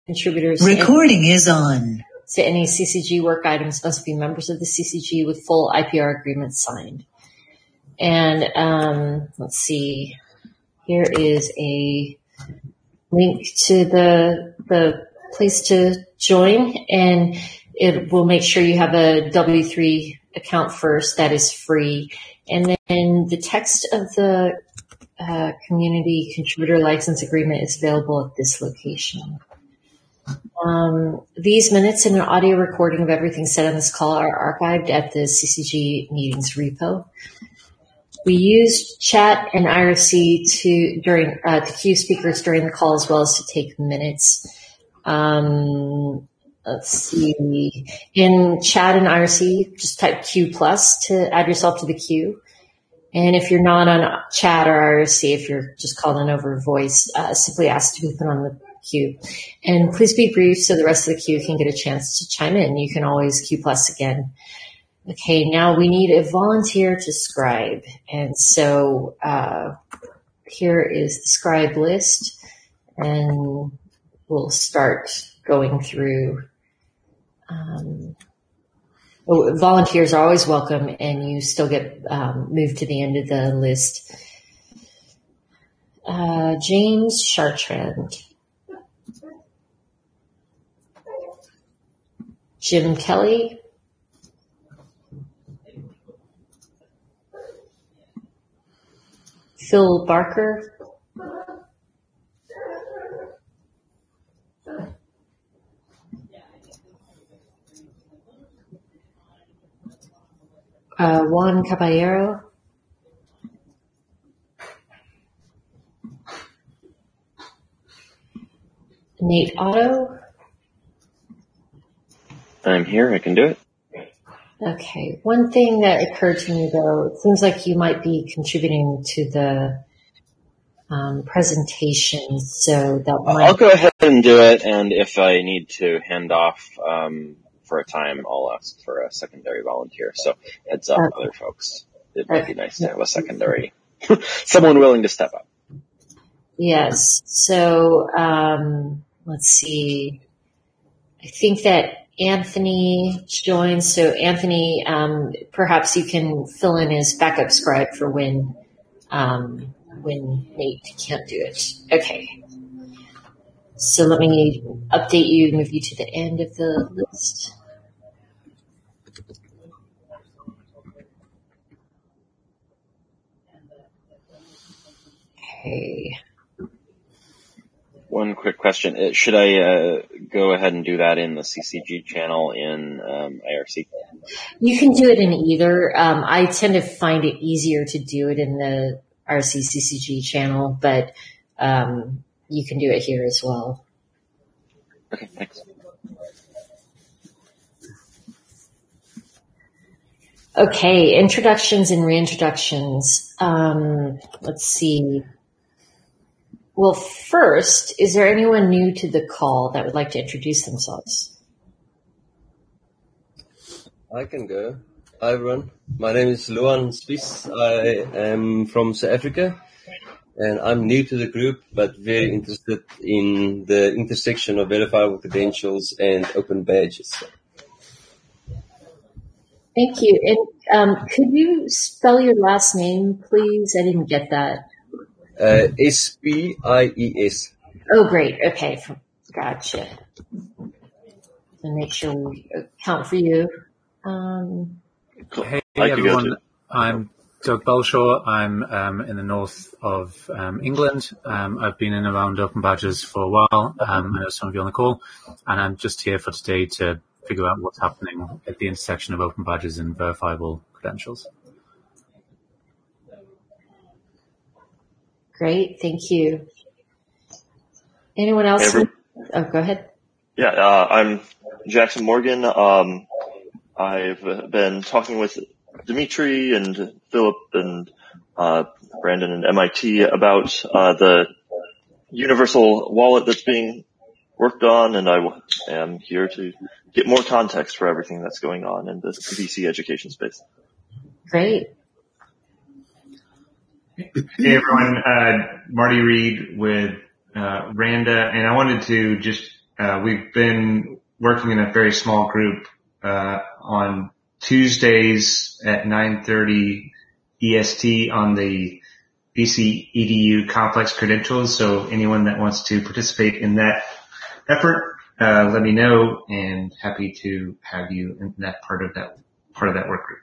Contributors Recording is on. to any CCG work items must be members of the CCG with full IPR agreements signed. And let's see, here is a link to the place to join, and it will make sure you have a W3 account first. That is free. And then the text of the community contributor license agreement is available at this location. These minutes and an audio recording of everything said on this call are archived at the CCG meetings repo. We used chat and IRC to queue speakers during the call as well as to take minutes. Let's see. In chat and IRC, just type Q+ to add yourself to the queue. And if you're not on chat or IRC, if you're just calling over voice, simply ask to be put on the queue. And please be brief so the rest of the queue can get a chance to chime in. You can always Q+ again. Okay, now we need a volunteer to scribe. And so here is the scribe list, and we'll start going through. Volunteers are always welcome, and you still get moved to the end of the list. James Chartrand. Jim Kelly. Phil Barker. Juan Caballero. Nate Otto. I'm here. I can do it. Okay. One thing that occurred to me, though, it seems like you might be contributing to the presentation, so that might... I'll go ahead and do it, and if I need to hand off for a time, I'll ask for a secondary volunteer. So heads up, other folks. It might be nice to have a secondary, someone willing to step up. Yes. So let's see. I think that Anthony joined. So Anthony, perhaps you can fill in as backup scribe for when Nate can't do it. Okay. So let me update you, move you to the end of the list. Okay. One quick question. Should I go ahead and do that in the CCG channel in IRC? You can do it in either. I tend to find it easier to do it in the RC CCG channel, but you can do it here as well. Okay, thanks. Okay, introductions and reintroductions. Let's see. Well, first, is there anyone new to the call that would like to introduce themselves? I can go. Hi, everyone. My name is Luan Spies. I am from South Africa, and I'm new to the group, but very interested in the intersection of verifiable credentials and open badges. Thank you. And could you spell your last name, please? I didn't get that. Spies. Oh, great. Okay. Gotcha. So make sure we account for you. Hey, everyone. I'm Doug Belshaw. I'm in the north of England. I've been in around Open Badges for a while. I know some of you on the call. And I'm just here for today to figure out what's happening at the intersection of Open Badges and verifiable credentials. Great. Thank you. Anyone else? Oh, go ahead. Yeah, I'm Jackson Morgan. I've been talking with Dimitri and Philip and Brandon and MIT about the universal wallet that's being worked on, and I am here to get more context for everything that's going on in the VC education space. Great. Hey everyone, Marty Reed with Randa, and I wanted to just we've been working in a very small group, on Tuesdays at 9:30 EST on the BC EDU complex credentials. So anyone that wants to participate in that effort, let me know, and happy to have you in that part of that work group.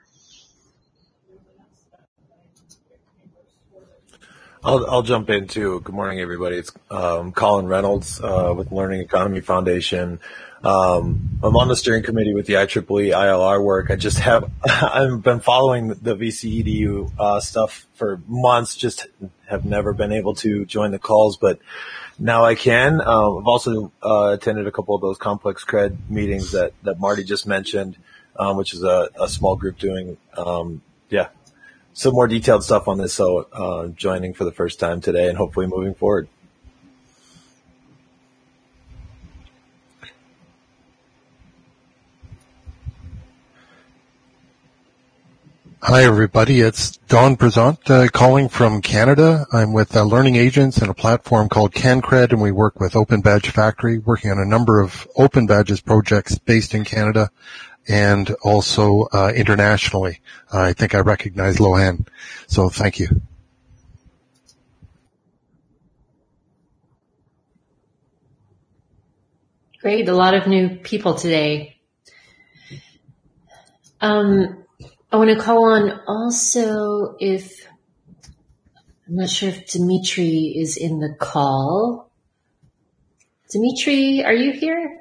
I'll jump in too. Good morning, everybody. It's Colin Reynolds with Learning Economy Foundation. I'm on the steering committee with the IEEE ILR work. I've been following the VCEDU stuff for months, just have never been able to join the calls, but now I can. I've also attended a couple of those complex cred meetings that Marty just mentioned, which is a small group doing some more detailed stuff on this. So joining for the first time today and hopefully moving forward. Hi, everybody. It's Don Prezant calling from Canada. I'm with Learning Agents and a platform called CanCred, and we work with Open Badge Factory, working on a number of Open Badges projects based in Canada and also internationally. I think I recognize Lohan, so thank you. Great, a lot of new people today. I want to call on also I'm not sure if Dimitri is in the call. Dimitri, are you here?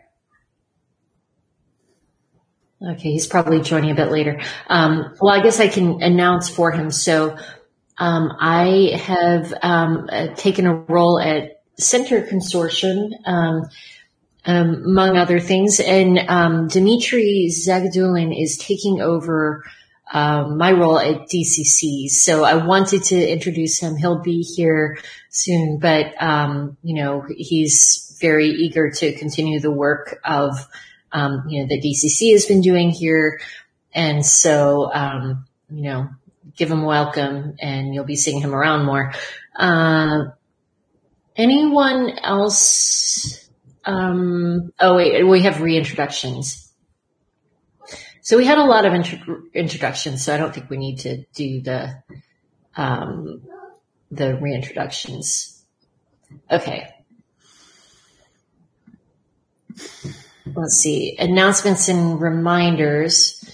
Okay, he's probably joining a bit later. Well, I guess I can announce for him. So I have taken a role at Center Consortium, among other things, and Dimitri Zagadulin is taking over my role at DCC. So I wanted to introduce him. He'll be here soon, but he's very eager to continue the work of that DCC has been doing here. And so give him a welcome, and you'll be seeing him around more. Anyone else? We have reintroductions. So we had a lot of introductions, so I don't think we need to do the reintroductions. Okay. Let's see. Announcements and reminders.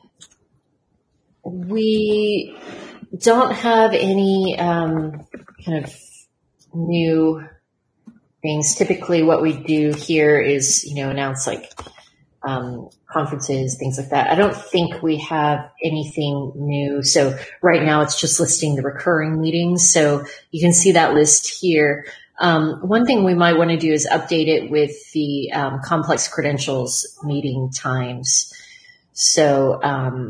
We don't have any kind of new things. Typically what we do here is, announce like conferences, things like that. I don't think we have anything new. So right now it's just listing the recurring meetings. So you can see that list here. One thing we might want to do is update it with the complex credentials meeting times. So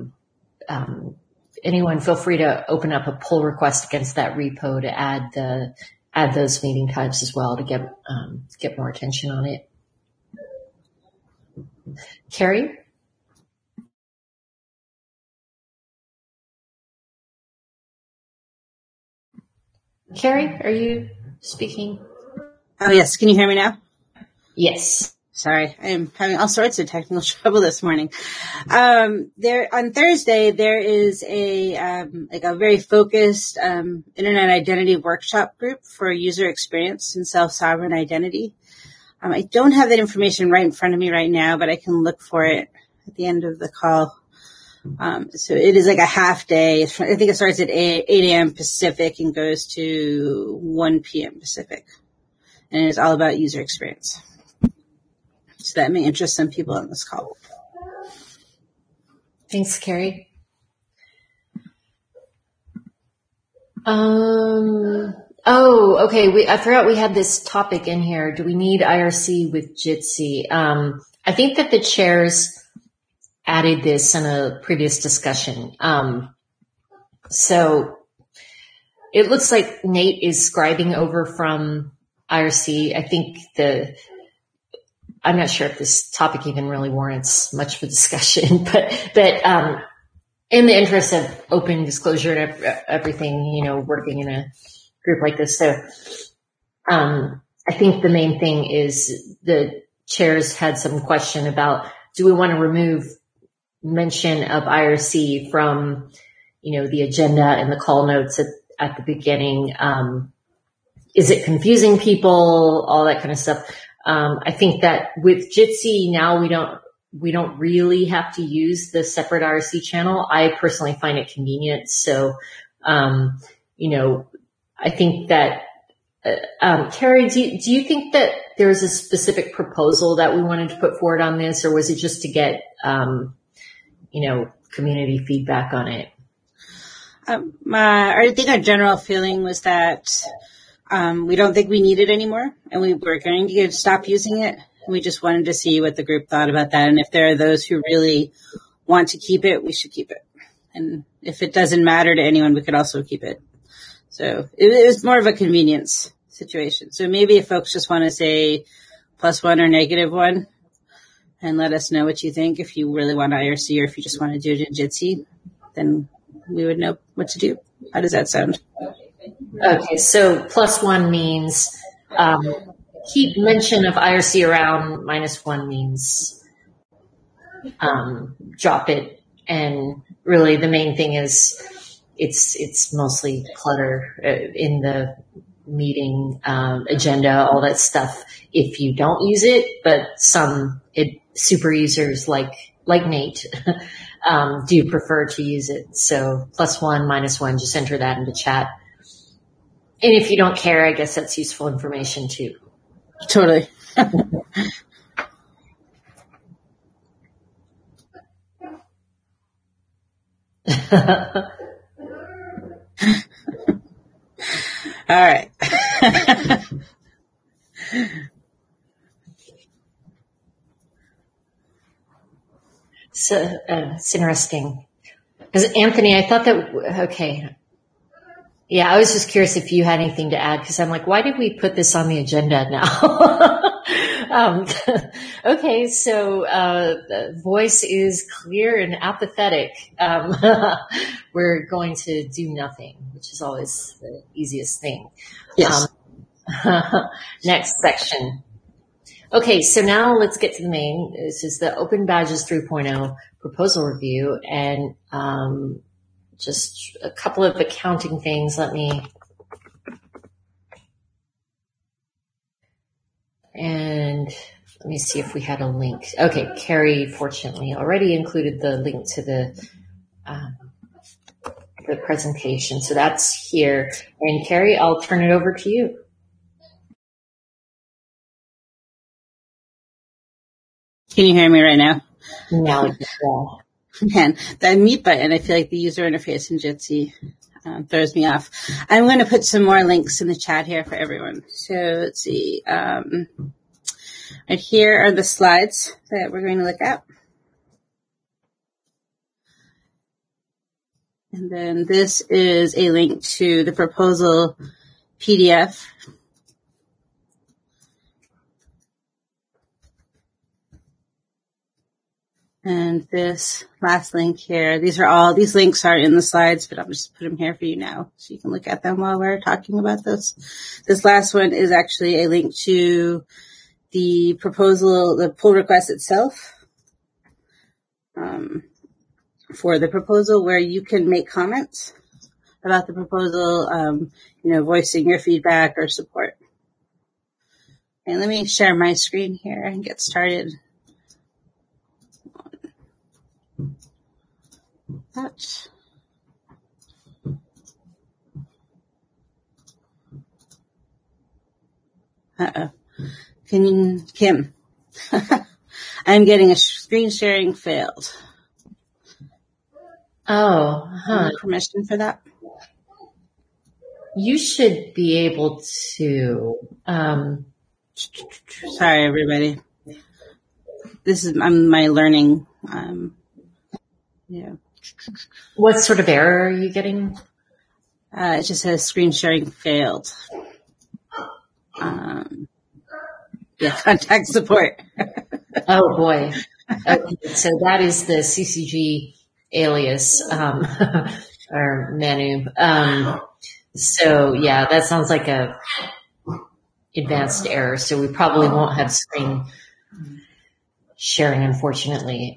anyone feel free to open up a pull request against that repo to add those meeting times as well to get more attention on it. Carrie? Carrie, are you speaking? Oh, yes. Can you hear me now? Yes. Sorry, I am having all sorts of technical trouble this morning. On Thursday, there is a very focused, internet identity workshop group for user experience and self-sovereign identity. I don't have that information right in front of me right now, but I can look for it at the end of the call. So it is like a half day. I think it starts at 8 a.m. Pacific and goes to 1 p.m. Pacific. And it's all about user experience. So that may interest some people on this call. Thanks, Carrie. Okay. I forgot we had this topic in here. Do we need IRC with Jitsi? I think that the chairs added this in a previous discussion. So it looks like Nate is scribing over from IRC. I think I'm not sure if this topic even really warrants much of a discussion, but in the interest of open disclosure and everything, working in a group like this. So, I think the main thing is the chairs had some question about, do we want to remove mention of IRC from, the agenda and the call notes at the beginning? Is it confusing people? All that kind of stuff. I think that with Jitsi now we don't really have to use the separate IRC channel. I personally find it convenient. So, I think that, Carrie, do you think that there's a specific proposal that we wanted to put forward on this, or was it just to get, community feedback on it? I think our general feeling was that, we don't think we need it anymore, and we were going to stop using it. We just wanted to see what the group thought about that. And if there are those who really want to keep it, we should keep it. And if it doesn't matter to anyone, we could also keep it. So it was more of a convenience situation. So maybe if folks just want to say +1 or -1 and let us know what you think, if you really want IRC or if you just want to do it in Jitsi, then we would know what to do. How does that sound? Okay, so +1 means keep mention of IRC around, -1 means drop it. And really the main thing is it's mostly clutter in the meeting agenda, all that stuff if you don't use it, but some super users like Nate do prefer to use it. So +1, -1, just enter that into chat. And if you don't care, I guess that's useful information too. Totally. All right. So it's interesting. Because Anthony, I thought that, okay. Yeah, I was just curious if you had anything to add, because I'm like, why did we put this on the agenda now? Okay, so the voice is clear and apathetic. We're going to do nothing, which is always the easiest thing. Yes. Next section. Okay, so now let's get to the main. This is the Open Badges 3.0 proposal review, and just a couple of accounting things. Let me see if we had a link. Okay, Carrie fortunately already included the link to the presentation, so that's here. And Carrie, I'll turn it over to you. Can you hear me right now? Now, Man, that mute button, I feel like the user interface in Jitsi throws me off. I'm going to put some more links in the chat here for everyone. So let's see. Right here are the slides that we're going to look at. And then this is a link to the proposal PDF. And this last link here, these links are in the slides, but I'll just put them here for you now so you can look at them while we're talking about this. This last one is actually a link to the proposal, the pull request itself, for the proposal, where you can make comments about the proposal, voicing your feedback or support. And let me share my screen here and get started. That. Uh-oh. Kim. I'm getting a screen sharing failed. Oh, Permission for that? You should be able to. Sorry, everybody. This is my learning. Yeah. What sort of error are you getting? It just says screen sharing failed. Contact support. Oh boy. Okay, so that is the CCG alias, or Manu. So yeah, that sounds like a advanced error. So we probably won't have screen sharing, unfortunately.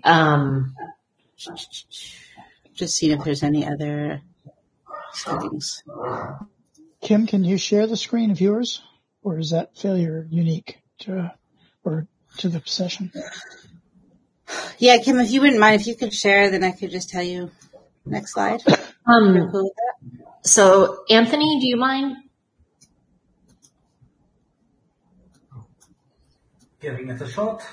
Just seeing if there's any other settings. Kim, can you share the screen of yours, or is that failure unique to the session? Yeah, Kim, if you wouldn't mind, if you could share, then I could just tell you. Next slide. So, Anthony, do you mind? Giving it a shot.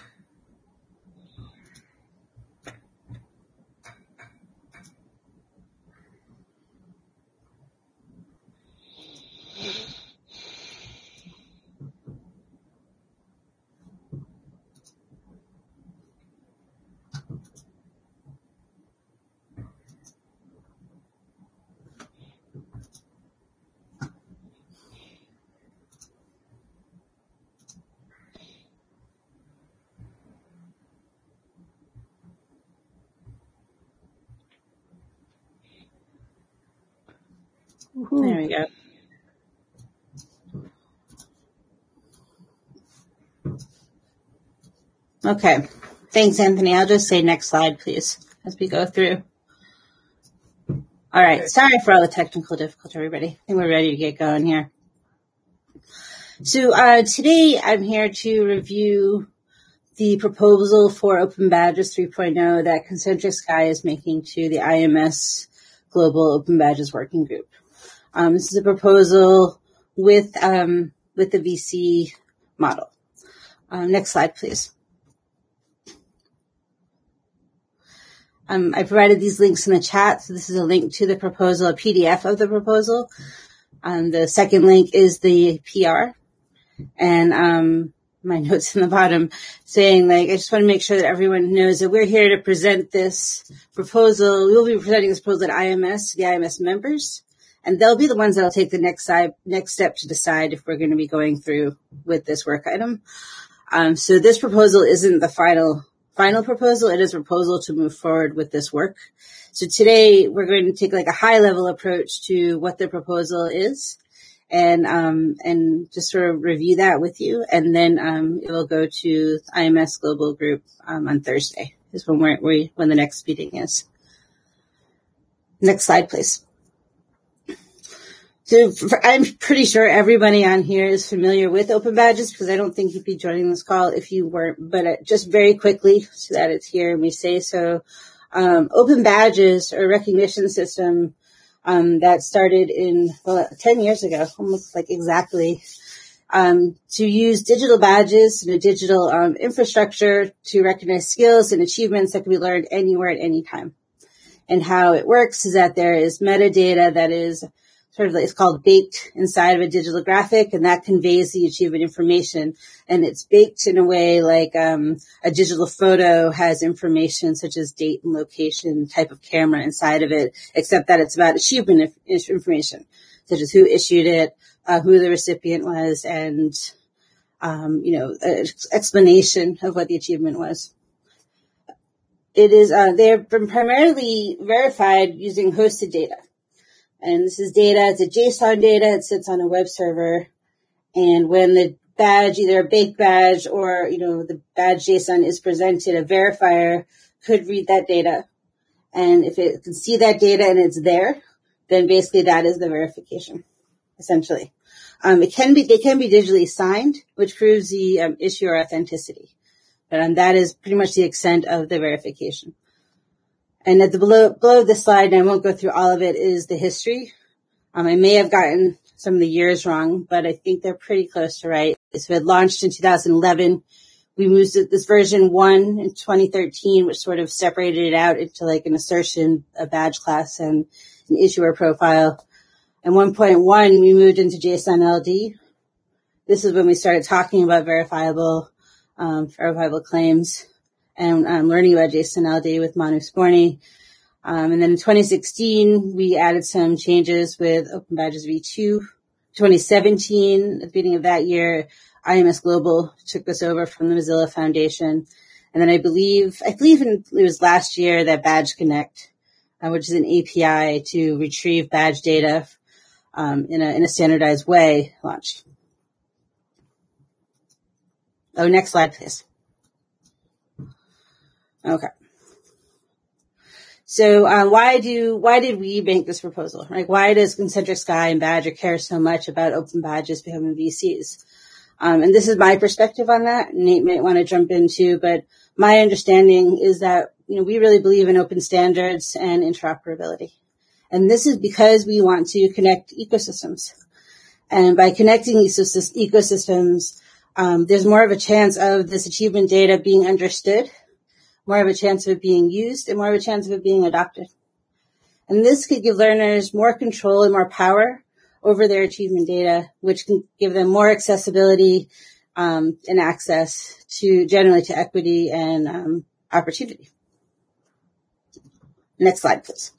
There we go. Okay. Thanks, Anthony. I'll just say next slide, please, as we go through. All right. Sorry for all the technical difficulty, everybody. I think we're ready to get going here. So today I'm here to review the proposal for Open Badges 3.0 that Concentric Sky is making to the IMS Global Open Badges Working Group. This is a proposal with the VC model. Next slide, please. I provided these links in the chat. So this is a link to the proposal, a PDF of the proposal. The second link is the PR. And my notes in the bottom saying, I just want to make sure that everyone knows that we're here to present this proposal. We'll be presenting this proposal at IMS to the IMS members. And they'll be the ones that'll take the next step to decide if we're going to be going through with this work item. So this proposal isn't the final proposal. It is a proposal to move forward with this work. So today we're going to take a high level approach to what the proposal is and just sort of review that with you. And then, it will go to IMS Global Group, on Thursday is when the next meeting is. Next slide, please. So I'm pretty sure everybody on here is familiar with Open Badges because I don't think you'd be joining this call if you weren't. But just very quickly so that it's here and we say so. Open Badges are a recognition system that started 10 years ago, almost exactly, to use digital badges and a digital infrastructure to recognize skills and achievements that can be learned anywhere at any time. And how it works is that there is metadata that is it's called baked inside of a digital graphic, and that conveys the achievement information. And it's baked in a way like a digital photo has information such as date and location, type of camera inside of it, except that it's about achievement information, such as who issued it, who the recipient was, and an explanation of what the achievement was. It is they've been primarily verified using hosted data. And this is data, it's a JSON data, it sits on a web server. And when the badge, either a baked badge or, the badge JSON is presented, a verifier could read that data. And if it can see that data and it's there, then basically that is the verification, essentially. They can be digitally signed, which proves the issuer authenticity. But that is pretty much the extent of the verification. And at the below this slide, and I won't go through all of it, is the history. I may have gotten some of the years wrong, but I think they're pretty close to right. So it launched in 2011. We moved to this version 1 in 2013, which sort of separated it out into an assertion, a badge class, and an issuer profile. And 1.1, we moved into JSON LD. This is when we started talking about verifiable claims. And I'm learning about JSON LD with Manu Sporny. And then in 2016, we added some changes with Open Badges v2. 2017, at the beginning of that year, IMS Global took this over from the Mozilla Foundation. And then I believe it was last year that Badge Connect, which is an API to retrieve badge data, in a standardized way, launched. Oh, next slide, please. Okay. So, why did we make this proposal? Right? Why does Concentric Sky and Badger care so much about open badges becoming VCs? And this is my perspective on that. Nate might want to jump in too, but my understanding is that, we really believe in open standards and interoperability. And this is because we want to connect ecosystems. And by connecting ecosystems, there's more of a chance of this achievement data being understood, more of a chance of it being used, and more of a chance of it being adopted. And this could give learners more control and more power over their achievement data, which can give them more accessibility and access to generally to equity and opportunity. Next slide, please.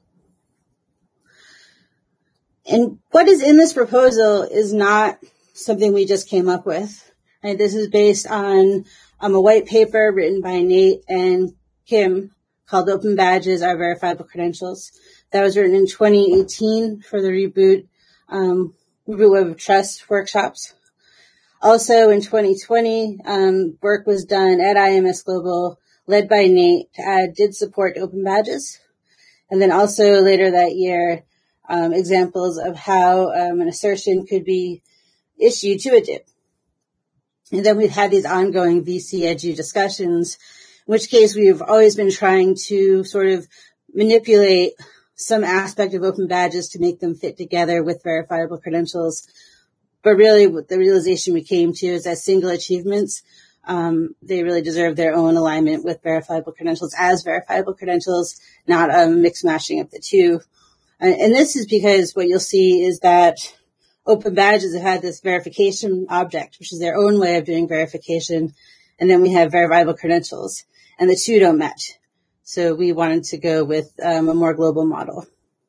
And what is in this proposal is not something we just came up with. Right? This is based on a white paper written by Nate and Kim called Open Badges Are Verifiable Credentials. That was written in 2018 for the Reboot Web of Trust workshops. Also in 2020, work was done at IMS Global, led by Nate, to add did support open badges. And then also later that year, examples of how an assertion could be issued to a DIB. And then we've had these ongoing VC edu discussions, in which case we've always been trying to sort of manipulate some aspect of open badges to make them fit together with verifiable credentials. But really what the realization we came to is that single achievements, they really deserve their own alignment with verifiable credentials as verifiable credentials, not a mix matching of the two. And this is because what you'll see is that open badges have had this verification object, which is their own way of doing verification. And then we have verifiable credentials, and the two don't match. So we wanted to go with a more global model.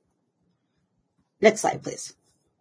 Next slide, please.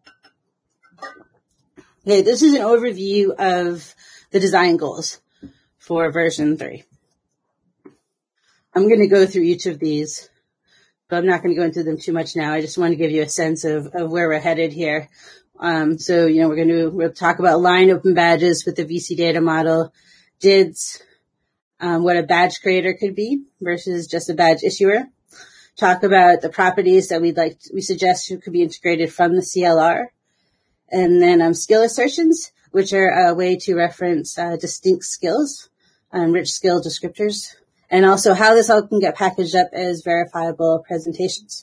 Okay, this is an overview of the design goals for version 3. I'm going to go through each of these, but I'm not going to go into them too much now. I just want to give you a sense of where we're headed here. So, we'll talk about line open badges with the VC data model, DIDs, what a badge creator could be versus just a badge issuer. Talk about the properties that we suggest could be integrated from the CLR. And then, skill assertions, which are a way to reference, distinct skills, rich skill descriptors, and also how this all can get packaged up as verifiable presentations.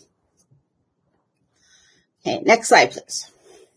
Okay, next slide, please.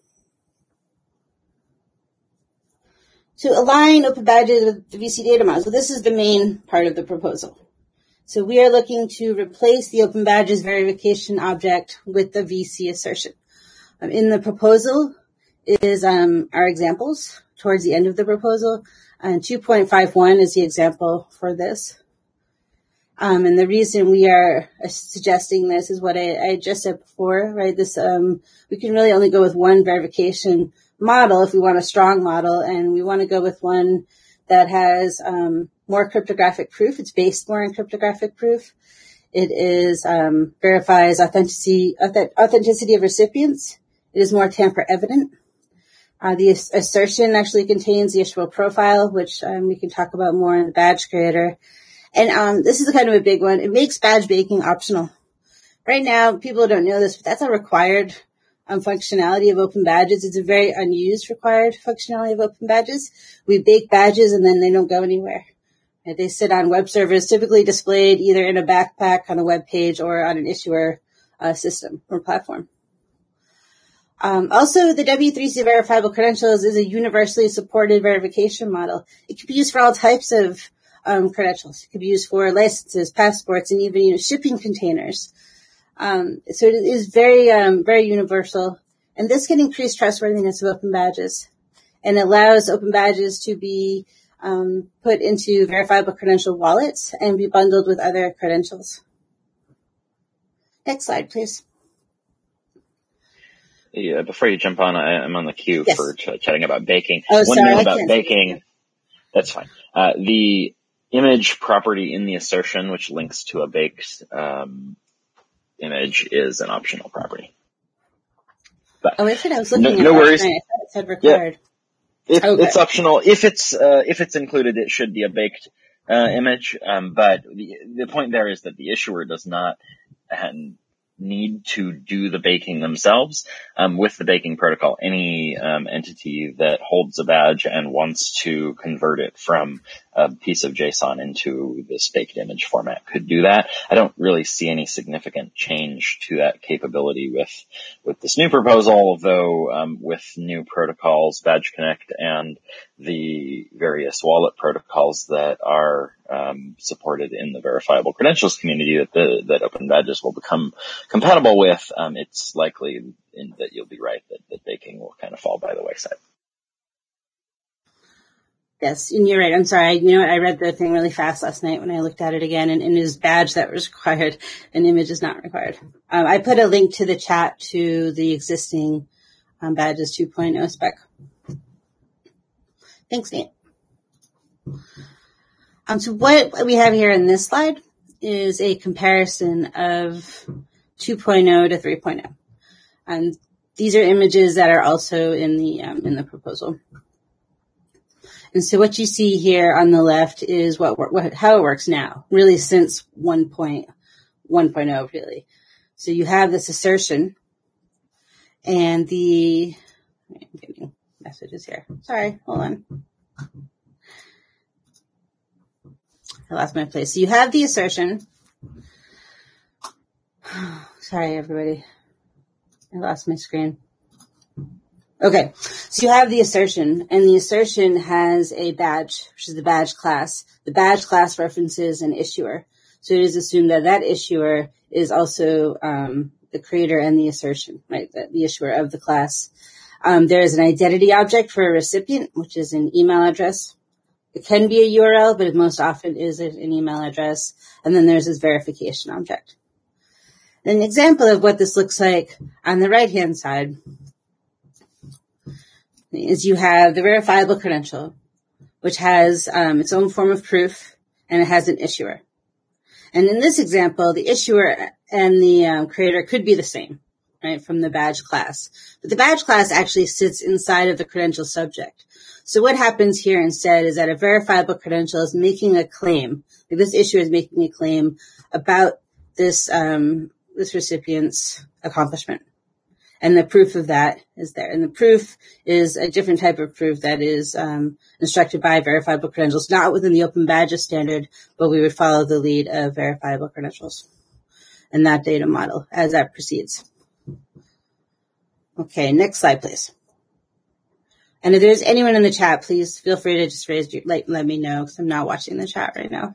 To align open badges with the VC data model. So this is the main part of the proposal. So we are looking to replace the open badges verification object with the VC assertion. In the proposal is our examples towards the end of the proposal. And 2.51 is the example for this. And the reason we are suggesting this is what I just said before, right? This, we can really only go with one verification model if we want a strong model, and we want to go with one that has more cryptographic proof. It's based more on cryptographic proof. It is verifies authenticity of recipients. It is more tamper evident. The assertion actually contains the issuable profile, which we can talk about more in the badge creator. And this is kind of a big one. It makes badge baking optional. Right now, people don't know this, but that's a required functionality of open badges. It's a very unused required functionality of open badges. We bake badges and then they don't go anywhere. And they sit on web servers, typically displayed either in a backpack on a web page or on an issuer system or platform. Also, the W3C verifiable credentials is a universally supported verification model. It can be used for all types of credentials. It could be used for licenses, passports, and even shipping containers. So it is very, very universal. And this can increase trustworthiness of open badges and allows open badges to be put into verifiable credential wallets and be bundled with other credentials. Next slide, please. Yeah, before you jump on, I'm on the queue for chatting about baking. Oh, One sorry, note about baking. That's fine. The image property in the assertion, which links to a baked image, is an optional property. But I was looking at no worries. I thought it said required. Yeah. It's optional. If it's included, it should be a baked image. But the point there is that the issuer does not need to do the baking themselves. With the baking protocol, any entity that holds a badge and wants to convert it from a piece of JSON into this baked image format could do that. I don't really see any significant change to that capability with this new proposal, although with new protocols, Badge Connect and the various wallet protocols that are supported in the verifiable credentials community that Open Badges will become compatible with, it's likely that you'll be right that baking will kind of fall by the wayside. Yes, and you're right. I'm sorry. You know what? I read the thing really fast last night when I looked at it again, and it is badge that was required. An image is not required. I put a link to the chat to the existing Badges 2.0 spec. Thanks, Nate. So what we have here in this slide is a comparison of 2.0 to 3.0. And these are images that are also in the proposal. And so what you see here on the left is how it works now, really since 1.0 really. So you have this assertion and I'm getting messages here. Sorry, hold on. I lost my place. So you have the assertion. Sorry, everybody. I lost my screen. Okay, so you have the assertion, and the assertion has a badge, which is the badge class. The badge class references an issuer. So it is assumed that that issuer is also the creator and the assertion, right, the issuer of the class. There is an identity object for a recipient, which is an email address. It can be a URL, but it most often is an email address. And then there's this verification object. An example of what this looks like on the right-hand side is you have the verifiable credential, which has its own form of proof, and it has an issuer. And in this example, the issuer and the creator could be the same, right, from the badge class. But the badge class actually sits inside of the credential subject. So what happens here instead is that a verifiable credential is making a claim. Like this issuer is making a claim about this recipient's accomplishment. And the proof of that is there. And the proof is a different type of proof that is instructed by verifiable credentials, not within the Open Badges standard, but we would follow the lead of verifiable credentials and that data model as that proceeds. Okay, next slide, please. And if there's anyone in the chat, please feel free to just let me know, because I'm not watching the chat right now.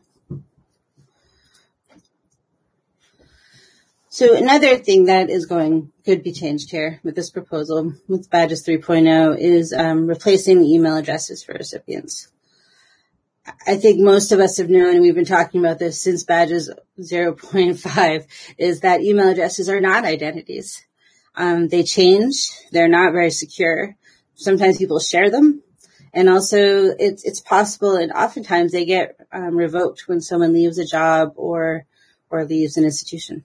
So another thing that could be changed here with this proposal, with Badges 3.0, is replacing the email addresses for recipients. I think most of us have known, and we've been talking about this since Badges 0.5, is that email addresses are not identities. They change. They're not very secure. Sometimes people share them. And also it's possible, and oftentimes they get revoked when someone leaves a job or leaves an institution.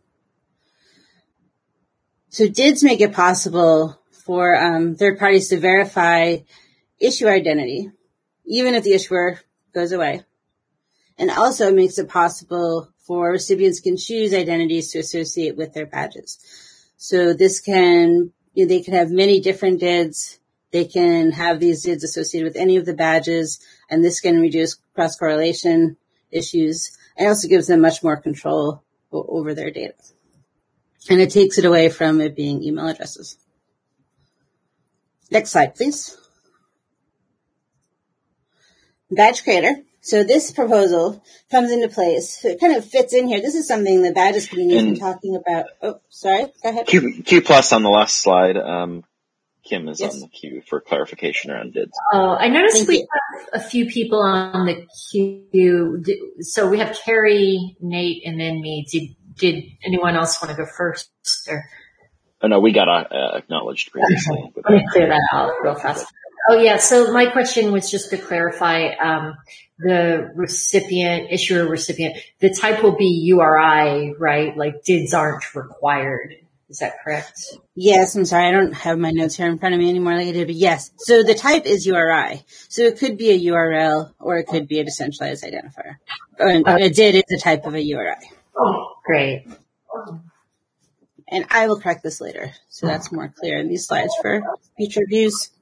So DIDs make it possible for third parties to verify issuer identity, even if the issuer goes away. And also makes it possible for recipients can choose identities to associate with their badges. So they can have many different DIDs. They can have these DIDs associated with any of the badges, and this can reduce cross-correlation issues. It also gives them much more control over their data. And it takes it away from it being email addresses. Next slide, please. Badge creator. So this proposal comes into place. So it kind of fits in here. This is something the Badges community has been talking about. Oh, sorry. Go ahead. Q plus on the last slide. Kim is on the queue for clarification around DIDs. Oh, I noticed we have a few people on the queue. So we have Carrie, Nate, and then me. Did anyone else want to go first? Or? Oh, no, we got acknowledged previously. Let me clear that out real fast. Oh, yeah. So my question was just to clarify the issuer recipient. The type will be URI, right? Like DIDs aren't required. Is that correct? Yes, I'm sorry. I don't have my notes here in front of me anymore like I did, but yes. So the type is URI. So it could be a URL or it could be a decentralized identifier. A DID is a type of a URI. Great. And I will correct this later. So that's more clear in these slides for future views.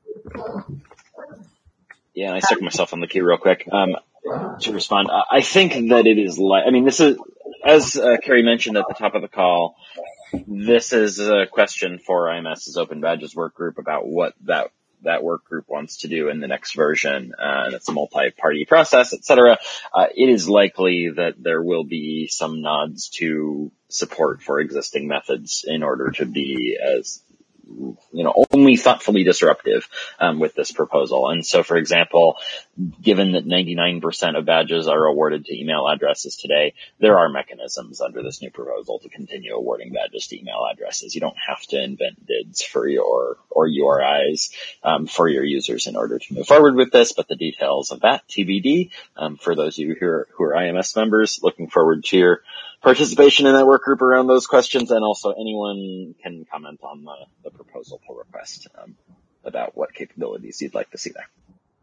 Yeah, and I stuck myself on the key real quick. To respond, I think that it is this is, as Carrie mentioned at the top of the call, this is a question for IMS's Open Badges work group about what that work group wants to do in the next version. And it's a multi-party process, et cetera. It is likely that there will be some nods to support for existing methods in order to be as, only thoughtfully disruptive, with this proposal. And so, for example, given that 99% of badges are awarded to email addresses today, there are mechanisms under this new proposal to continue awarding badges to email addresses. You don't have to invent DIDs for or URIs, for your users in order to move forward with this, but the details of that TBD. For those of you who are IMS members, looking forward to your participation in that work group around those questions, and also anyone can comment on the proposal pull request about what capabilities you'd like to see there.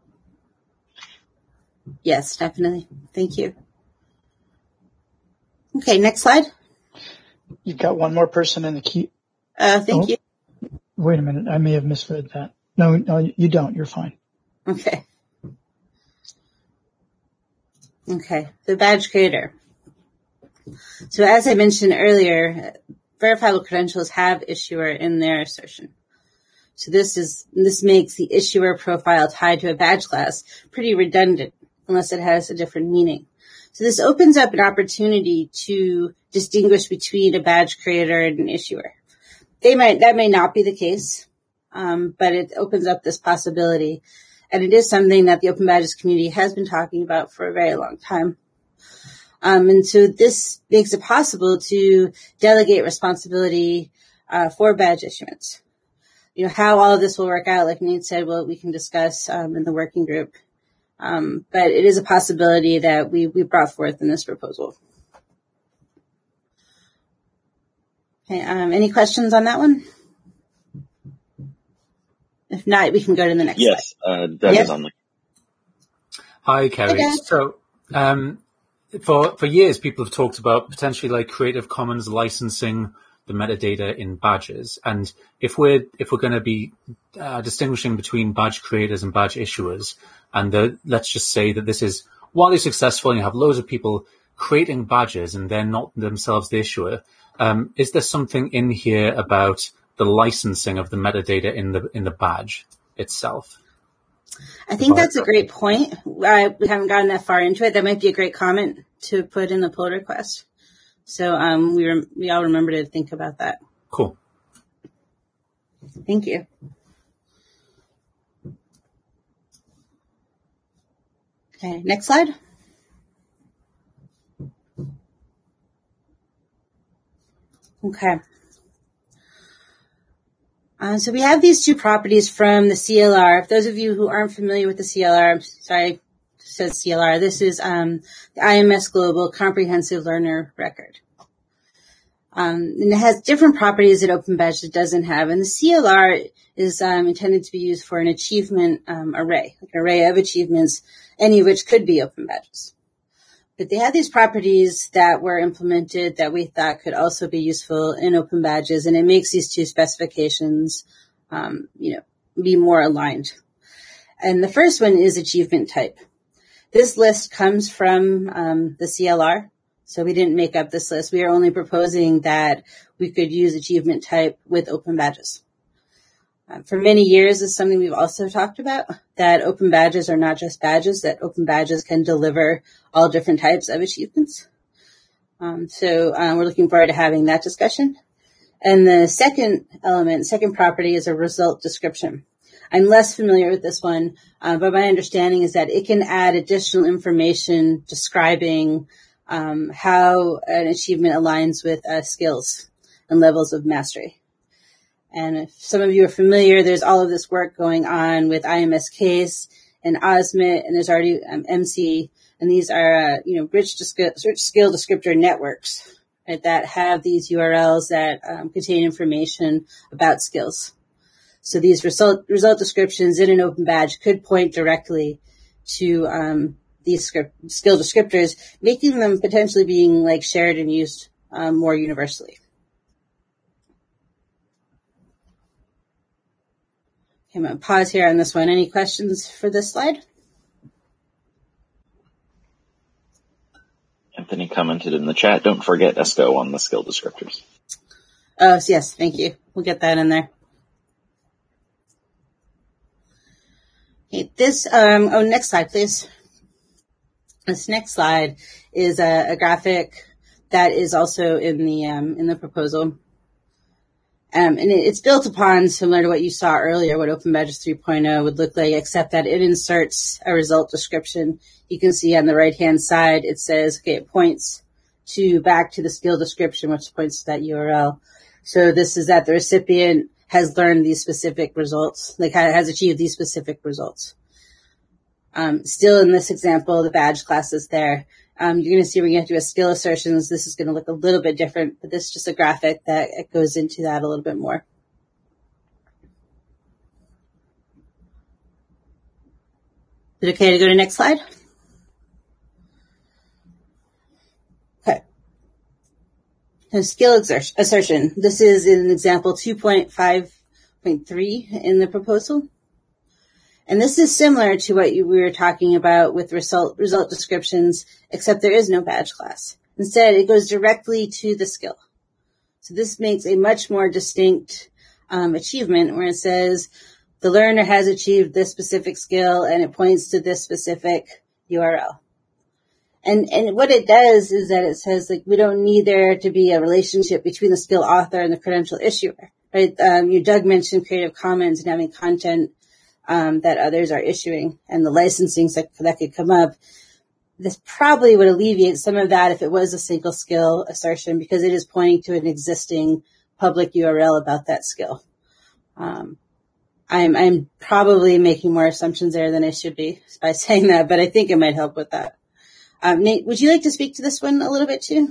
Yes, definitely. Thank you. Okay, next slide. You've got one more person in the queue. Thank you. Wait a minute. I may have misread that. No, you don't. You're fine. Okay. Okay. The badge creator. So as I mentioned earlier, verifiable credentials have issuer in their assertion. So this makes the issuer profile tied to a badge class pretty redundant unless it has a different meaning. So this opens up an opportunity to distinguish between a badge creator and an issuer. That may not be the case, but it opens up this possibility. And it is something that the Open Badges community has been talking about for a very long time. And so this makes it possible to delegate responsibility for badge issuance. How all of this will work out, like Nate said, we can discuss in the working group. But it is a possibility that we brought forth in this proposal. Okay, any questions on that one? If not, we can go to the next slide. Yes, Doug is on the. Hi, Kerry. Hi, So, for years, people have talked about potentially like Creative Commons licensing the metadata in badges. And if we're going to be distinguishing between badge creators and badge issuers, and let's just say that this is wildly successful and you have loads of people creating badges and they're not themselves the issuer, is there something in here about the licensing of the metadata in the badge itself? I think that's a great point. We haven't gotten that far into it. That might be a great comment to put in the pull request. So we all remember to think about that. Cool. Thank you. Okay, next slide. Okay. So we have these two properties from the CLR. For those of you who aren't familiar with the CLR, I'm sorry, it says CLR. This is the IMS Global Comprehensive Learner Record. And it has different properties that Open Badges doesn't have. And the CLR is intended to be used for an achievement array, like an array of achievements, any of which could be Open Badges. But they had these properties that were implemented that we thought could also be useful in Open Badges, and it makes these two specifications, be more aligned. And the first one is achievement type. This list comes from the CLR, so we didn't make up this list. We are only proposing that we could use achievement type with Open Badges. For many years, it's something we've also talked about, that Open Badges are not just badges, that Open Badges can deliver all different types of achievements. So we're looking forward to having that discussion. And the second property is a result description. I'm less familiar with this one, but my understanding is that it can add additional information describing how an achievement aligns with skills and levels of mastery. And if some of you are familiar, there's all of this work going on with IMS Case and OSMIT, and there's already MC, and these are rich skill descriptor networks. right, that have these URLs that contain information about skills. So these result descriptions in an open badge could point directly to these skill descriptors, making them potentially being like shared and used more universally. Okay, I'm going to pause here on this one. Any questions for this slide? Anthony commented in the chat, don't forget ESCO on the skill descriptors. Oh, yes, thank you. We'll get that in there. Okay, this, next slide, please. This next slide is a graphic that is also in the proposal. And it's built upon, similar to what you saw earlier, what Open Badges 3.0 would look like, except that it inserts a result description. You can see on the right-hand side, it says, okay, it points back to the skill description, which points to that URL. So this is that the recipient has learned these specific results, like has achieved these specific results. Still in this example, the badge class is there. You're going to see we're going to do a skill assertions. This is going to look a little bit different, but this is just a graphic that goes into that a little bit more. Is it okay to go to the next slide? Okay. So skill assertion. This is in example 2.5.3 in the proposal. And this is similar to what we were talking about with result descriptions, except there is no badge class. Instead, it goes directly to the skill. So this makes a much more distinct achievement where it says the learner has achieved this specific skill and it points to this specific URL. And what it does is that it says, like, we don't need there to be a relationship between the skill author and the credential issuer, right? Doug mentioned Creative Commons and having content that others are issuing and the licensing that could come up. This probably would alleviate some of that if it was a single skill assertion because it is pointing to an existing public URL about that skill. I'm probably making more assumptions there than I should be by saying that, but I think it might help with that. Nate, would you like to speak to this one a little bit too?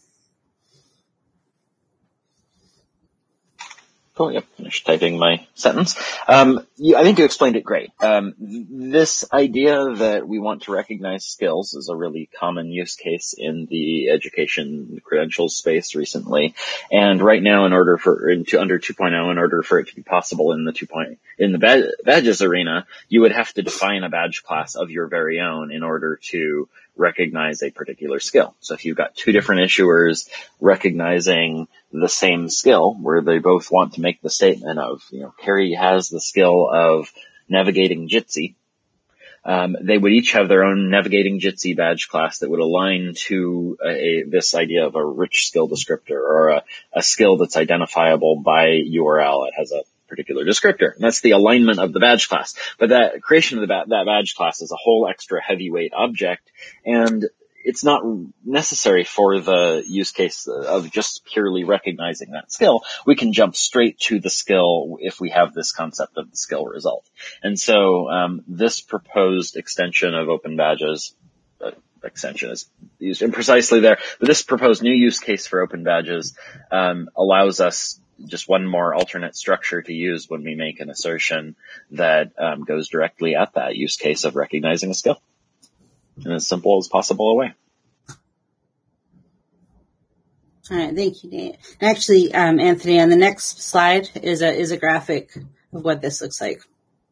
Cool, yep, finished typing my sentence. I think you explained it great. This idea that we want to recognize skills is a really common use case in the education credentials space recently. And right now, under 2.0, in order for it to be possible in the badges arena, you would have to define a badge class of your very own in order to recognize a particular skill. So if you've got two different issuers recognizing the same skill, where they both want to make the statement of, Carrie has the skill of navigating Jitsi, they would each have their own navigating Jitsi badge class that would align to this idea of a rich skill descriptor or a skill that's identifiable by URL. It has a particular descriptor. And that's the alignment of the badge class. But that creation of that badge class is a whole extra heavyweight object, and it's not necessary for the use case of just purely recognizing that skill. We can jump straight to the skill if we have this concept of the skill result. And so this proposed extension of Open Badges, extension is used imprecisely there, but this proposed new use case for Open Badges allows us just one more alternate structure to use when we make an assertion that goes directly at that use case of recognizing a skill in as simple as possible a way. All right, thank you, Nate. Actually, Anthony, on the next slide is a graphic of what this looks like.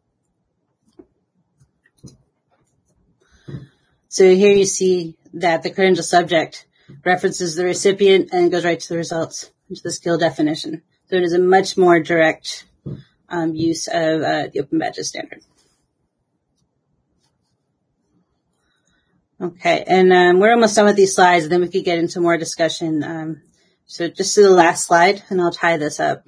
So here you see that the credential subject references the recipient and goes right to the results, into the skill definition. So it is a much more direct use of the Open Badges standard. Okay, and we're almost done with these slides, and then we could get into more discussion. So just to the last slide, and I'll tie this up.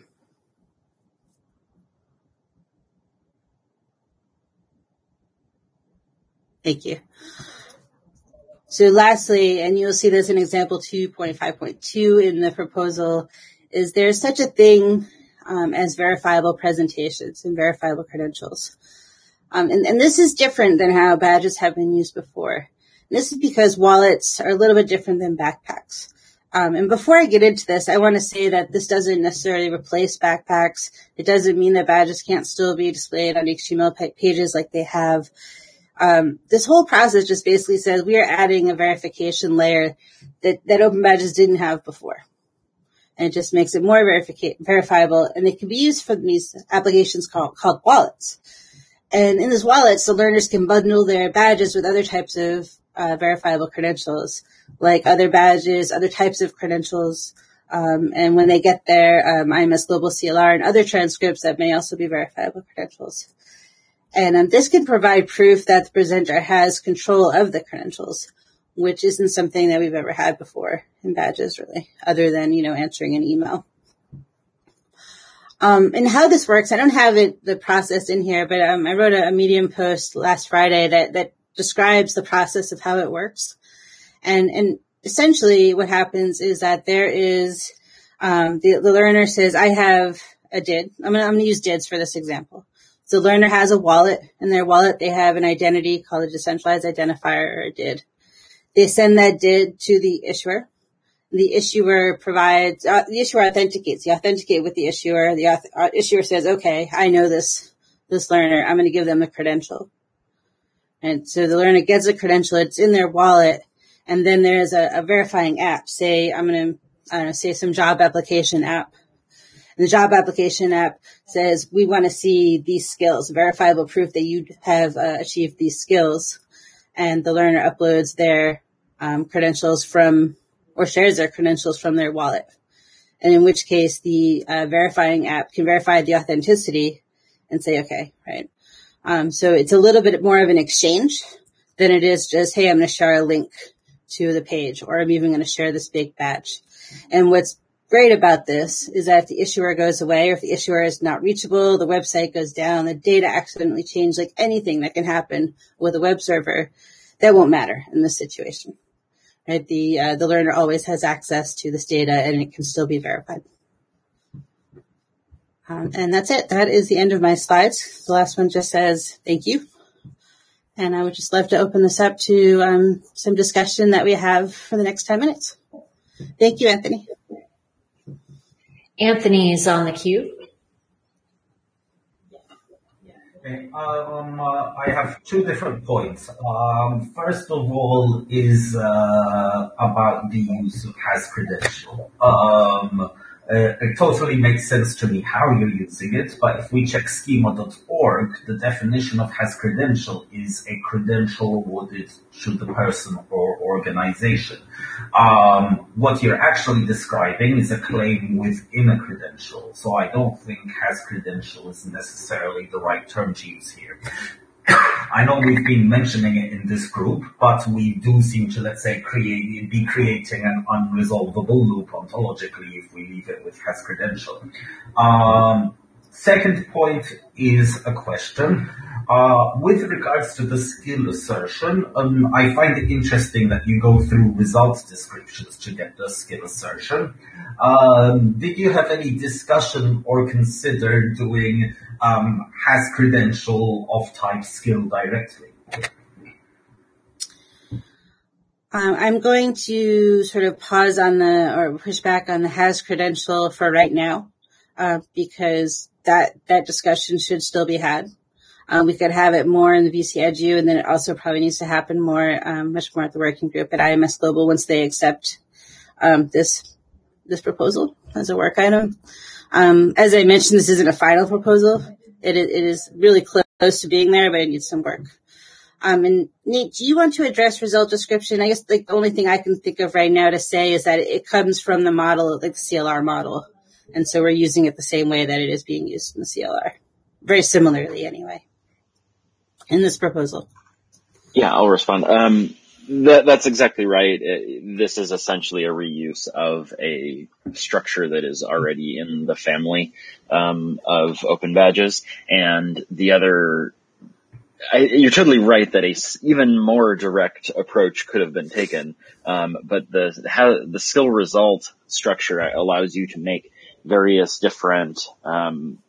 Thank you. So lastly, and you'll see this in example 2.5.2 in the proposal, is there's such a thing as verifiable presentations and verifiable credentials. And this is different than how badges have been used before. And this is because wallets are a little bit different than backpacks. And before I get into this, I want to say that this doesn't necessarily replace backpacks. It doesn't mean that badges can't still be displayed on HTML pages like they have. This whole process just basically says we are adding a verification layer that Open Badges didn't have before. And it just makes it more verifiable, and it can be used for these applications called wallets. And in these wallets, the learners can bundle their badges with other types of verifiable credentials, like other badges, other types of credentials. And when they get their IMS Global CLR and other transcripts, that may also be verifiable credentials. And this can provide proof that the presenter has control of the credentials, which isn't something that we've ever had before in badges, really, other than, answering an email. And how this works, I don't have the process in here, but I wrote a Medium post last Friday that describes the process of how it works. And essentially what happens is that there is, the learner says, I have a DID. I'm going to use DIDs for this example. So the learner has a wallet. In their wallet, they have an identity called a decentralized identifier, or a DID. They send that DID to the issuer. The issuer provides, the issuer authenticates. You authenticate with the issuer. The issuer says, okay, I know this learner. I'm going to give them a credential. And so the learner gets a credential. It's in their wallet. And then there's a verifying app. Say, say some job application app. And the job application app says, we want to see these skills, verifiable proof that you have achieved these skills. And the learner uploads their credentials or shares their credentials from their wallet. And in which case the verifying app can verify the authenticity and say, okay, right. So it's a little bit more of an exchange than it is just, hey, I'm going to share a link to the page, or I'm even going to share this big badge. And what's great about this is that if the issuer goes away, or if the issuer is not reachable, the website goes down, the data accidentally changed, like anything that can happen with a web server, that won't matter in this situation. Right? The learner always has access to this data, and it can still be verified. And that's it. That is the end of my slides. The last one just says thank you. And I would just love to open this up to some discussion that we have for the next 10 minutes. Thank you, Anthony. Anthony is on the queue. Okay. I have two different points. First of all is about the use of has credential. It totally makes sense to me how you're using it, but if we check schema.org, the definition of has credential is a credential awarded to the person or organization. What you're actually describing is a claim within a credential, so I don't think has credential is necessarily the right term to use here. I know we've been mentioning it in this group, but we do seem to, let's say, be creating an unresolvable loop ontologically if we leave it with has credential. Second point is a question. With regards to the skill assertion, I find it interesting that you go through results descriptions to get the skill assertion. Did you have any discussion or consider doing has credential of type skill directly? I'm going to sort of pause on or push back on the has credential for right now, because that discussion should still be had. We could have it more in the VC Edu, and then it also probably needs to happen much more at the working group at IMS Global once they accept this proposal as a work item. As I mentioned, this isn't a final proposal. It is really close to being there, but it needs some work. And Nate, do you want to address result description? I guess the only thing I can think of right now to say is that it comes from the model, like the CLR model. And so we're using it the same way that it is being used in the CLR. Very similarly anyway, in this proposal. Yeah, I'll respond. That's exactly right. This is essentially a reuse of a structure that is already in the family of Open Badges. And the other, you're totally right that a even more direct approach could have been taken. But the skill result structure allows you to make various different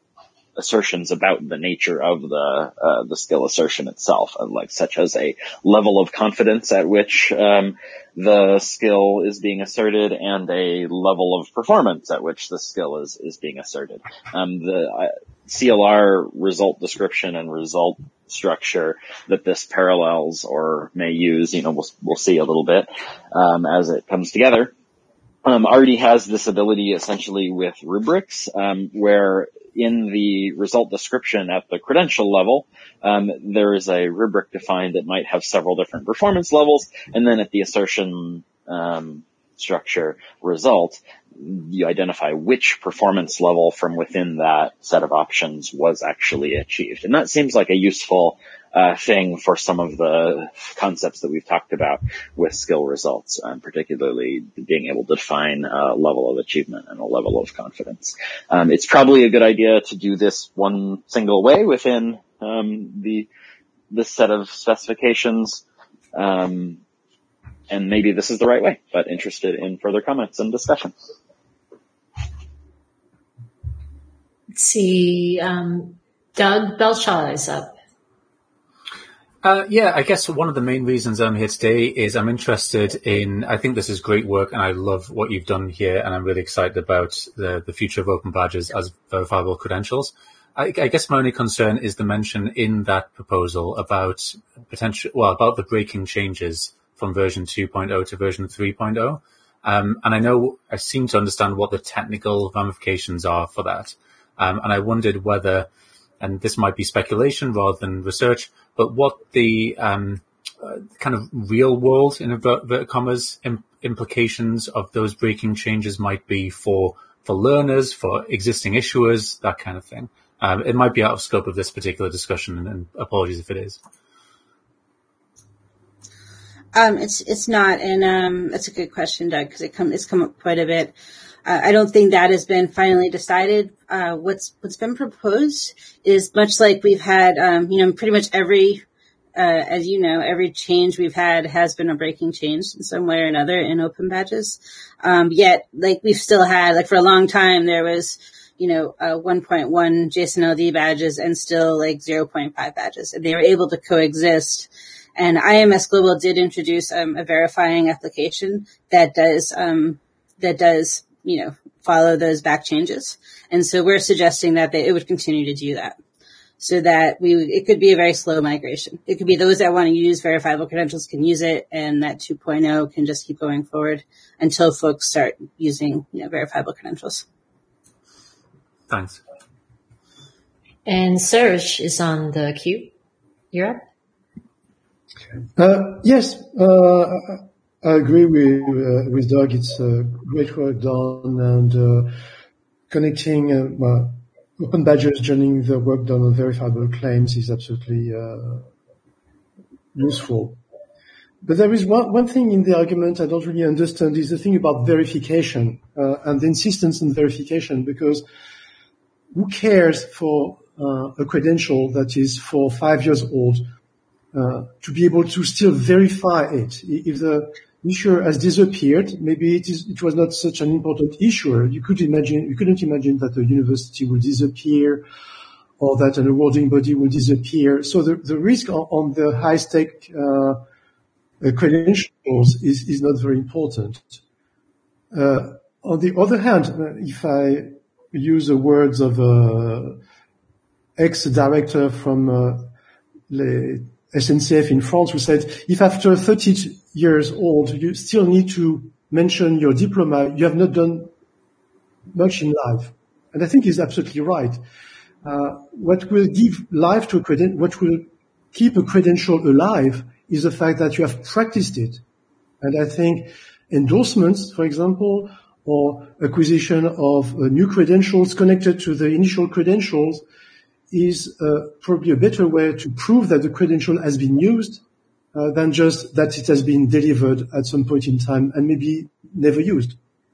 assertions about the nature of the skill assertion itself, like such as a level of confidence at which the skill is being asserted and a level of performance at which the skill is being asserted. The CLR result description and result structure that this parallels or may use, we'll see a little bit as it comes together. Already has this ability essentially with rubrics, where in the result description at the credential level, there is a rubric defined that might have several different performance levels, and then at the assertion structure result, you identify which performance level from within that set of options was actually achieved. And that seems like a useful thing for some of the concepts that we've talked about with skill results, particularly being able to define a level of achievement and a level of confidence. It's probably a good idea to do this one single way within this set of specifications, and maybe this is the right way, but interested in further comments and discussion. Let's see, Doug Belshaw is up. Yeah, I guess one of the main reasons I'm here today is I'm interested in, I think this is great work and I love what you've done here, and I'm really excited about the future of open badges as verifiable credentials. I guess my only concern is the mention in that proposal about about the breaking changes from version 2.0 to version 3.0. And I seem to understand what the technical ramifications are for that. And I wondered whether, and this might be speculation rather than research, but what the kind of real world, in inverted commas, implications of those breaking changes might be for learners, for existing issuers, that kind of thing. It might be out of scope of this particular discussion, and apologies if it is. It's not, and that's a good question, Doug, because it's come up quite a bit. I don't think that has been finally decided. What's been proposed is much like we've had, pretty much every, as you know, every change we've had has been a breaking change in some way or another in open badges. Yet, like we've still had, like for a long time, there was, 1.1 JSON LD badges and still like 0.5 badges, and they were able to coexist. And IMS Global did introduce a verifying application that does follow those back changes. And so we're suggesting that it would continue to do that, so that it could be a very slow migration. It could be those that want to use verifiable credentials can use it, and that 2.0 can just keep going forward until folks start using, verifiable credentials. Thanks. And Serge is on the queue. You're up. Yes, I agree with Doug. It's great work done, and connecting open badges, joining the work done on verifiable claims is absolutely useful. But there is one thing in the argument I don't really understand, is the thing about verification and the insistence on verification, because who cares for a credential that is for 5 years old to be able to still verify it? If the issuer has disappeared, maybe it was not such an important issuer. You couldn't imagine that a university will disappear or that an awarding body will disappear. So the risk on the high stake credentials is not very important. On the other hand, if I use the words of ex-director from SNCF in France, who said, if after 30 years old you still need to mention your diploma, you have not done much in life. And I think he's absolutely right. What will give life to what will keep a credential alive is the fact that you have practiced it. And I think endorsements, for example, or acquisition of new credentials connected to the initial credentials is probably a better way to prove that the credential has been used than just that it has been delivered at some point in time and maybe never used.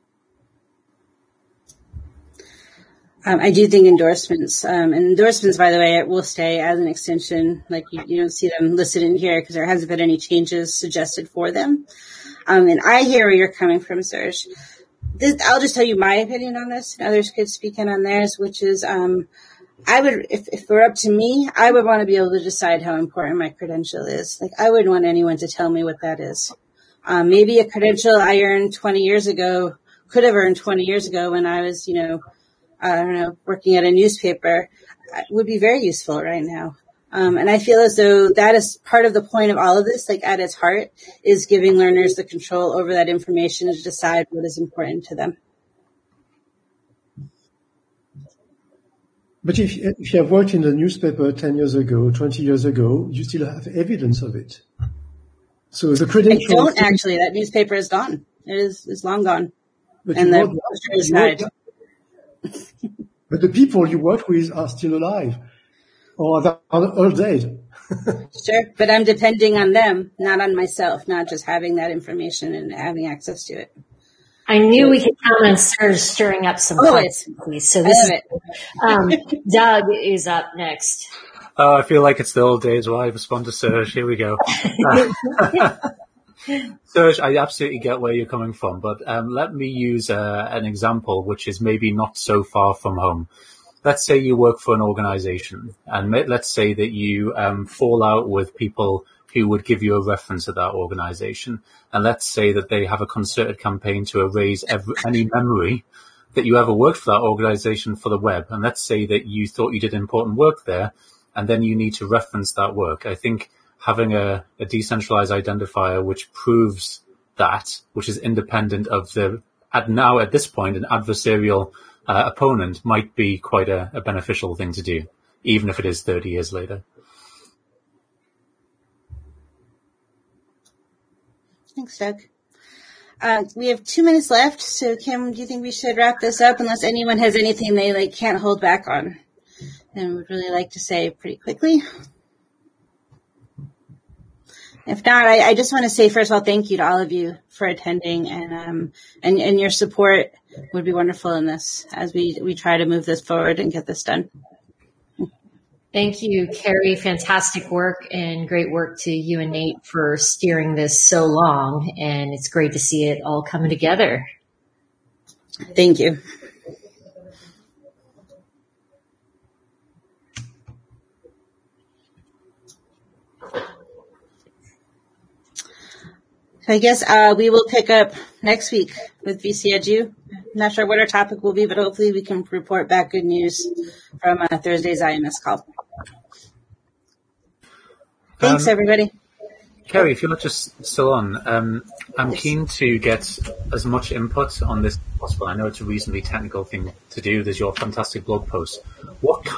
I do think endorsements, by the way, will stay as an extension. Like you don't see them listed in here because there hasn't been any changes suggested for them. And I hear where you're coming from, Serge. I'll just tell you my opinion on this, and others could speak in on theirs, which is, I would, if it were up to me, I would want to be able to decide how important my credential is. Like, I wouldn't want anyone to tell me what that is. Maybe a credential I earned 20 years ago, could have earned 20 years ago when I was, working at a newspaper, would be very useful right now. And I feel as though that is part of the point of all of this, like at its heart, is giving learners the control over that information to decide what is important to them. But if you have worked in the newspaper 10 years ago, 20 years ago, you still have evidence of it. So the credentials... I don't actually. That newspaper is gone. It's long gone. But and the poster is died. But the people you work with are still alive. Or they're all dead. Sure, but I'm depending on them, not on myself, not just having that information and having access to it. I knew we could count on Serge stirring up some controversy. So this Doug is up next. I feel like it's the old days where I respond to Serge. Here we go. Serge, I absolutely get where you're coming from, but let me use an example which is maybe not so far from home. Let's say you work for an organization, and let's say that you fall out with people who would give you a reference at that organization. And let's say that they have a concerted campaign to erase any memory that you ever worked for that organization for the web. And let's say that you thought you did important work there, and then you need to reference that work. I think having a decentralized identifier which proves that, which is independent of at this point, an adversarial opponent might be quite a beneficial thing to do, even if it is 30 years later. Thanks, Doug. We have 2 minutes left, so Kim, do you think we should wrap this up unless anyone has anything they can't hold back on and would really like to say pretty quickly? If not, I just want to say, first of all, thank you to all of you for attending, and your support would be wonderful in this as we try to move this forward and get this done. Thank you, Carrie. Fantastic work, and great work to you and Nate for steering this so long. And it's great to see it all coming together. Thank you. So I guess we will pick up next week with VC Edu. Not sure what our topic will be, but hopefully we can report back good news from Thursday's IMS call. Thanks, everybody. Kerry, if you're not just still on, I'm keen to get as much input on this as possible. I know it's a reasonably technical thing to do. There's your fantastic blog post. What